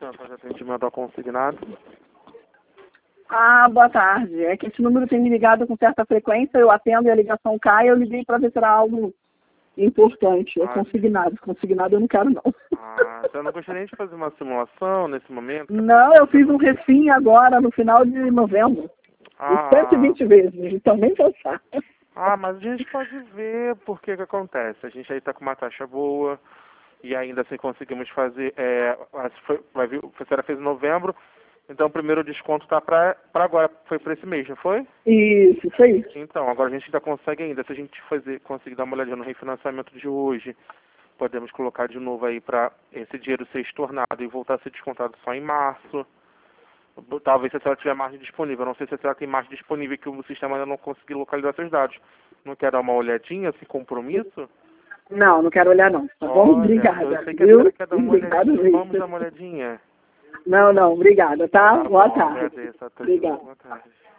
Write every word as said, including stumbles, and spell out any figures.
Centro de Atendimento ao Consignado. Ah, boa tarde. É que esse número tem me ligado com certa frequência, eu atendo e a ligação cai, eu liguei para ver se era algo importante. É Ah, consignado. Consignado eu não quero, não. Ah, então eu não gostaria nem de fazer uma simulação nesse momento? Não, eu fiz um refim agora, no final de novembro. Ah, cento e vinte vezes, então nem pensar. ah, mas a gente pode ver porque que acontece. A gente aí está com uma taxa boa e ainda assim conseguimos fazer. É, foi, vai vir, a senhora fez em novembro, então o primeiro desconto está para agora, foi para esse mês, não foi? Isso, isso aí. Então, agora a gente ainda consegue ainda. Se a gente fazer, conseguir dar uma olhadinha no refinanciamento de hoje, podemos colocar de novo aí para esse dinheiro ser estornado e voltar a ser descontado só em março. Talvez se a senhora tiver margem disponível. Não sei se a senhora tem margem disponível que o sistema ainda não conseguiu localizar seus dados. Não quer dar uma olhadinha, sem compromisso? Não, não quero olhar não. Tá bom? Olha, Obrigada. eu sei que a Viu? senhora quer dar uma Obrigado olhadinha. mesmo. Vamos dar uma olhadinha. Não, não, obrigada, tá? Tá Boa bom, tarde. agradeço a todos. Obrigada. Boa tarde.